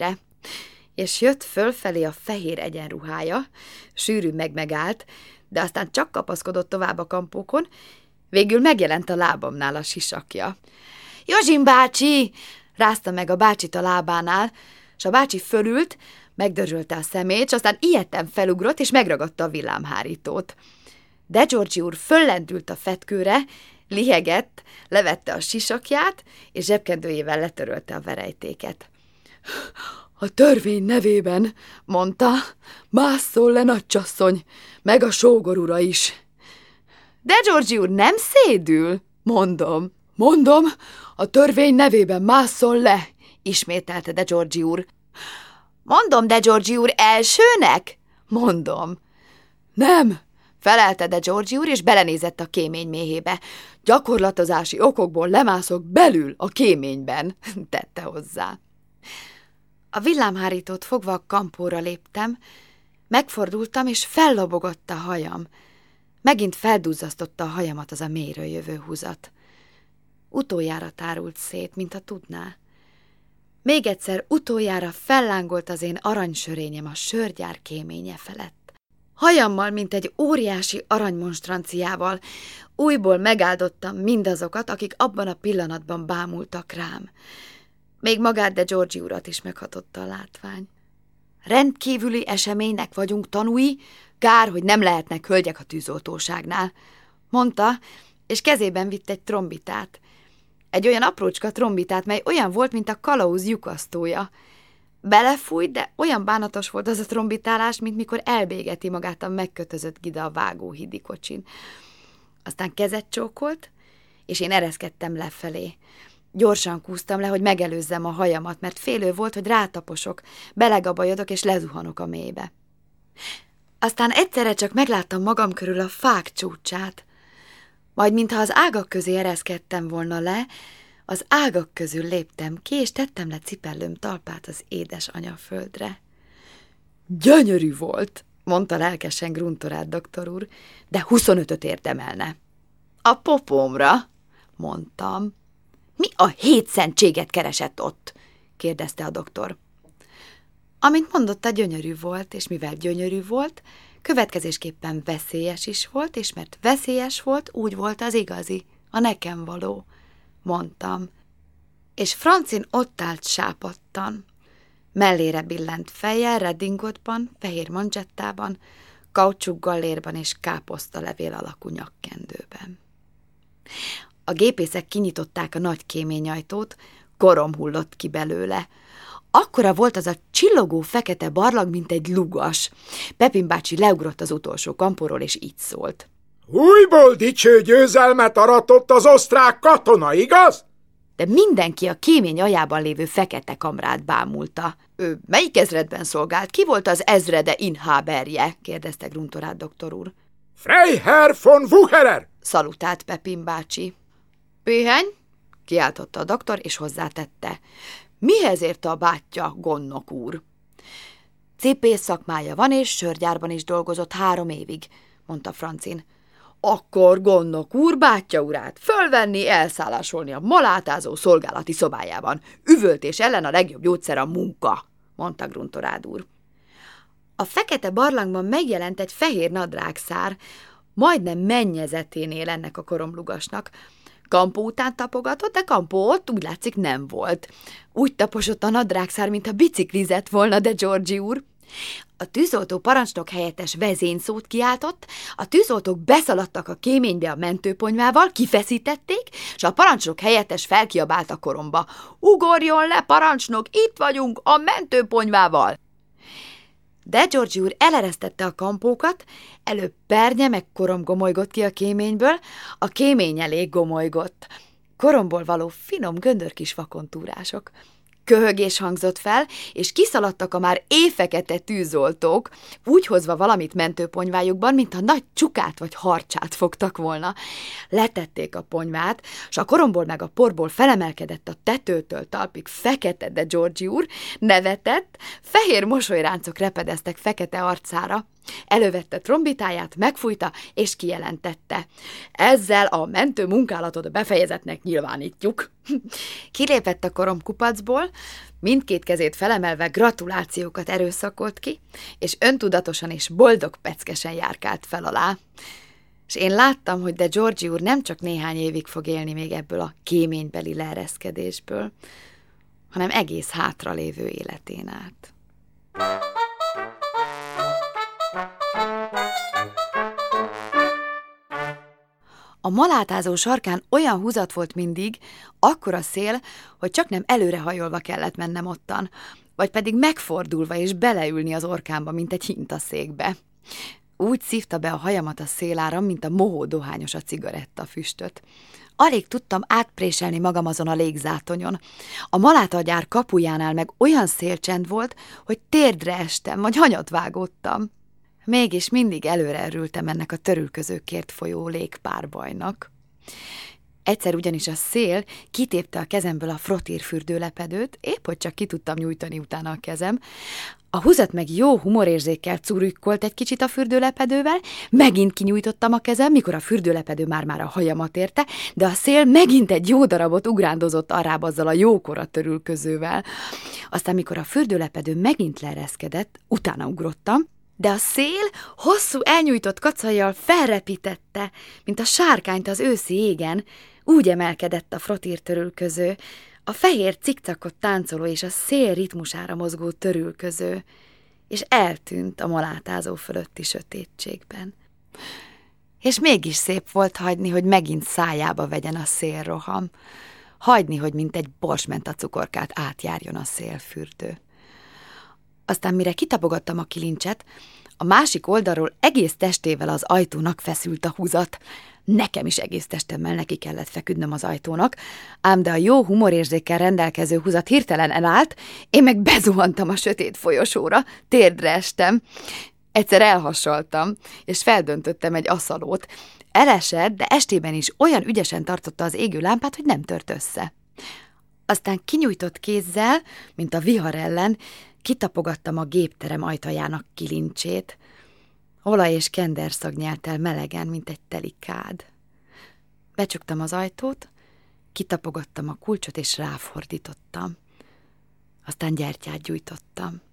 kéményre. És jött fölfelé a fehér egyenruhája, sűrű megállt, de aztán csak kapaszkodott tovább a kampókon, végül megjelent a lábamnál a sisakja. Józsim bácsi! Rázta meg a bácsit a lábánál, s a bácsi fölült, megdörzsölte a szemét, s aztán ijedten felugrott, és megragadta a villámhárítót. De Georgi úr föllendült a fetkőre, lihegett, levette a sisakját, és zsebkendőjével letörölte a verejtéket. A törvény nevében, mondta, másszol le, nagycsasszony, meg a sógor ura is. De Georgi úr nem szédül, Mondom, a törvény nevében másszol le, ismételte de Georgi úr. Mondom, de Georgi úr, elsőnek? Mondom. Nem, felelte de Georgi úr, és belenézett a kémény méhébe. Gyakorlatozási okokból lemászok belül a kéményben, tette hozzá. A villámhárítót fogva a kampóra léptem, megfordultam, és fellobogott a hajam. Megint felduzzasztotta a hajamat az a mélyről jövő húzat. Utoljára tárult szét, mint a tudná. Még egyszer utoljára fellángolt az én aranysörényem a sörgyár kéménye felett. Hajammal, mint egy óriási aranymonstranciával újból megáldottam mindazokat, akik abban a pillanatban bámultak rám. Még magát de Georgi urat is meghatotta a látvány. Rendkívüli eseménynek vagyunk tanúi, kár, hogy nem lehetnek hölgyek a tűzoltóságnál, mondta, és kezében vitt egy trombitát. Egy olyan aprócska trombitát, mely olyan volt, mint a kalauz lyukasztója. Belefújt, de olyan bánatos volt az a trombitálás, mint mikor elbégeti magát a megkötözött gida a vágóhídi kocsin. Aztán kezet csókolt, és én ereszkedtem lefelé. Gyorsan kúztam le, hogy megelőzzem a hajamat, mert félő volt, hogy rátaposok, belegabajodok és lezuhanok a mélybe. Aztán egyszerre csak megláttam magam körül a fák csúcsát. Majd, mintha az ágak közé ereszkedtem volna le, az ágak közül léptem ki, és tettem le cipellőm talpát az édes anyaföldre. Gyönyörű volt, mondta lelkesen Gruntorád doktor úr, de 25-öt érdemelne. A popómra, mondtam. Mi a hétszentséget keresett ott? Kérdezte a doktor. Amint mondotta, gyönyörű volt, és mivel gyönyörű volt, következésképpen veszélyes is volt, és mert veszélyes volt, úgy volt az igazi, a nekem való, mondtam. És Francin ott állt sápadtan. Mellére billent fejjel, redingottban, fehér manzsettában, kaucsuk gallérban és káposztalevél alakú nyakkendőben. A gépészek kinyitották a nagy kéményajtót, korom hullott ki belőle. Akkora volt az a csillogó fekete barlang, mint egy lugas. Pepin bácsi leugrott az utolsó kampóról, és így szólt. Újból dicső győzelmet aratott az osztrák katona, igaz? De mindenki a kémény aljában lévő fekete kamrát bámulta. Ő melyik ezredben szolgált? Ki volt az ezrede inháberje? Kérdezte Gruntorád doktor úr. Freiherr von Wucherer! Szalutált Pepin bácsi. Piheny? Kiáltotta a doktor, és hozzátette. Mihez érte a bátyja, gondnok úr? Cipész szakmája van, és sörgyárban is dolgozott 3 évig, mondta Francin. Akkor gondnok úr bátyja urát fölvenni, elszállásolni a malátázó szolgálati szobájában. Üvöltés ellen a legjobb gyógyszer a munka, mondta Gruntorád úr. A fekete barlangban megjelent egy fehér nadrágszár, majdnem mennyezeténél ennek a koromlugasnak. Kampó után tapogatott, de Kampó ott úgy látszik nem volt. Úgy taposott a nadrágszár, mintha biciklizett volna, de Georgi úr. A tűzoltó parancsnok helyettes vezényszót kiáltott, a tűzoltók beszaladtak a kéménybe a mentőponyvával, kifeszítették, és a parancsnok helyettes felkiabált a koromba. Ugorjon le, parancsnok, itt vagyunk a mentőponyvával! De Georgi úr eleresztette a kampókat, előbb pernye meg korom gomolygott ki a kéményből, a kémény elé gomolygott. Koromból való finom göndörkis vakontúrások. Köhögés hangzott fel, és kiszaladtak a már éjfekete tűzoltók, úgy hozva valamit mentőponyvájukban, mintha nagy csukát vagy harcsát fogtak volna. Letették a ponyvát, s a koromból meg a porból felemelkedett a tetőtől talpig fekete de Georgi úr, nevetett, fehér mosolyráncok repedeztek fekete arcára. Elővette trombitáját, megfújta, és kijelentette. Ezzel a mentő munkálatot befejezetnek nyilvánítjuk. Kilépett a koromkupacból, mindkét kezét felemelve gratulációkat erőszakolt ki, és öntudatosan és boldog peckesen járkált fel alá. És én láttam, hogy de Georgie úr nem csak néhány évig fog élni még ebből a kéménybeli leereszkedésből, hanem egész hátralévő életén át. A malátázó sarkán olyan húzat volt mindig, akkora szél, hogy csak nem előrehajolva kellett mennem ottan, vagy pedig megfordulva és beleülni az orkámba, mint egy hintaszékbe. Úgy szívta be a hajamat a széláram, mint a mohó dohányos a cigaretta füstöt. Alig tudtam átpréselni magam azon a légzátonyon. A malátagyár kapujánál meg olyan szélcsend volt, hogy térdre estem, vagy hanyat vágódtam. Mégis mindig előre örültem ennek a törülközőkért folyó légpárbajnak. Egyszer ugyanis a szél kitépte a kezemből a frottírfürdőlepedőt, épp hogy csak ki tudtam nyújtani utána a kezem. A húzat meg jó humorérzékkel curükkolt egy kicsit a fürdőlepedővel, megint kinyújtottam a kezem, mikor a fürdőlepedő már a hajamat érte, de a szél megint egy jó darabot ugrándozott arrább azzal a jókora törülközővel. Aztán mikor a fürdőlepedő megint leereszkedett, utána ugrottam, de a szél hosszú elnyújtott kacajjal felrepítette, mint a sárkányt az őszi égen. Úgy emelkedett a frottírtörülköző, a fehér cikcakot táncoló és a szél ritmusára mozgó törülköző, és eltűnt a malátázó fölötti sötétségben. És mégis szép volt hagyni, hogy megint szájába vegyen a szélroham, hagyni, hogy mint egy borsmenta cukorkát átjárjon a szélfürdő. Aztán mire kitapogattam a kilincset, a másik oldalról egész testével az ajtónak feszült a húzat. Nekem is egész testemmel neki kellett feküdnöm az ajtónak, ám de a jó humorérzékkel rendelkező húzat hirtelen elállt, én meg bezuhantam a sötét folyosóra, térdre estem. Egyszer elhassaltam, és feldöntöttem egy aszalót. Elesett, de estében is olyan ügyesen tartotta az égő lámpát, hogy nem tört össze. Aztán kinyújtott kézzel, mint a vihar ellen, kitapogattam a gépterem ajtajának kilincsét. Olaj és kenderszag nyelt el melegen, mint egy teli kád. Becsuktam az ajtót, kitapogattam a kulcsot, és ráfordítottam. Aztán gyertyát gyújtottam.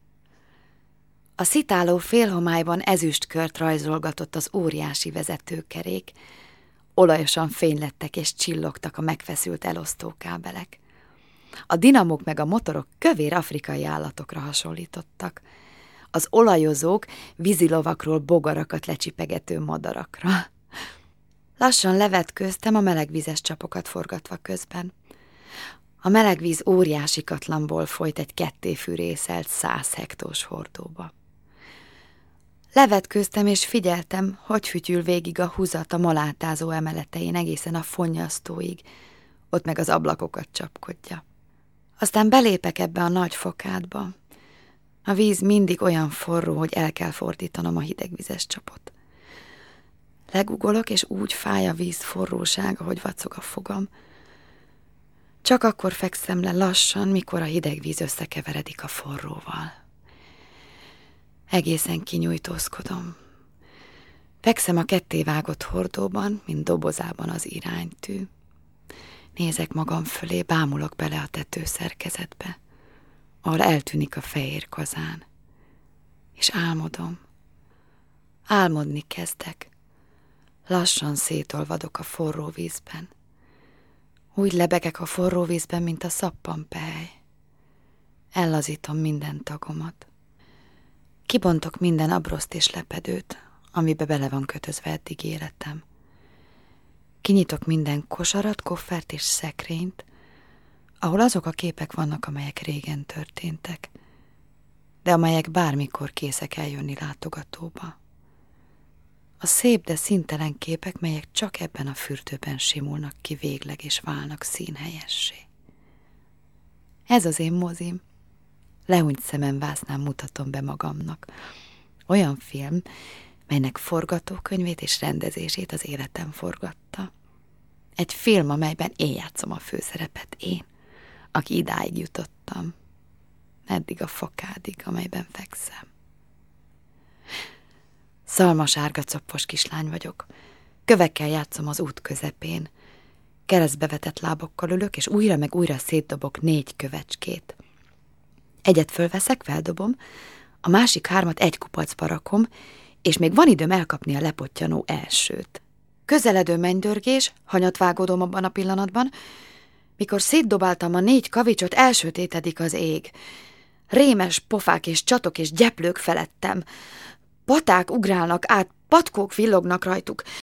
A szitáló félhomályban ezüstkört rajzolgatott az óriási vezetőkerék. Olajosan fénylettek és csillogtak a megfeszült elosztókábelek. A dinamók meg a motorok kövér afrikai állatokra hasonlítottak. Az olajozók vízilovakról bogarakat lecsipegető madarakra. Lassan levetkőztem, a melegvízes csapokat forgatva közben. A melegvíz óriási katlanból folyt egy kettéfűrészelt 100 hektós hordóba. Levetkőztem és figyeltem, hogy fütyül végig a húzat a malátázó emeletein egészen a fonnyasztóig, ott meg az ablakokat csapkodja. Aztán belépek ebbe a nagy fokádba. A víz mindig olyan forró, hogy el kell fordítanom a hidegvizes csapot. Legugolok, és úgy fáj a víz forrósága, hogy vacog a fogam. Csak akkor fekszem le lassan, mikor a hideg víz összekeveredik a forróval. Egészen kinyújtózkodom. Fekszem a kettévágott hordóban, mint dobozában az iránytű. Nézek magam fölé, bámulok bele a tetőszerkezetbe, ahol eltűnik a fehér kazán. És álmodom. Álmodni kezdek. Lassan szétolvadok a forró vízben. Úgy lebegek a forró vízben, mint a szappanpehely. Ellazítom minden tagomat. Kibontok minden abroszt és lepedőt, amibe bele van kötözve eddig életem. Kinyitok minden kosarat, koffert és szekrényt, ahol azok a képek vannak, amelyek régen történtek, de amelyek bármikor készek eljönni látogatóba. A szép, de színtelen képek, melyek csak ebben a fürdőben simulnak ki végleg és válnak színhelyessé. Ez az én mozim. Lehúnyt szememvásznán mutatom be magamnak. Olyan film, melynek forgatókönyvét és rendezését az életem forgatta. Egy film, amelyben én játszom a főszerepet, én, aki idáig jutottam. Eddig a fokádig, amelyben fekszem. Szalmasárga coppos kislány vagyok. Kövekkel játszom az út közepén. Keresztbe vetett lábokkal ülök, és újra meg újra szétdobok 4 kövecskét. Egyet fölveszek, feldobom, a másik 3 egy kupacba rakom, és még van időm elkapni a lepottyanó elsőt. Közeledő mennydörgés, hanyat vágódom abban a pillanatban, mikor szétdobáltam a 4 kavicsot, elsötétedik az ég. Rémes pofák és csatok és gyeplők felettem. Paták ugrálnak át, patkók villognak rajtuk,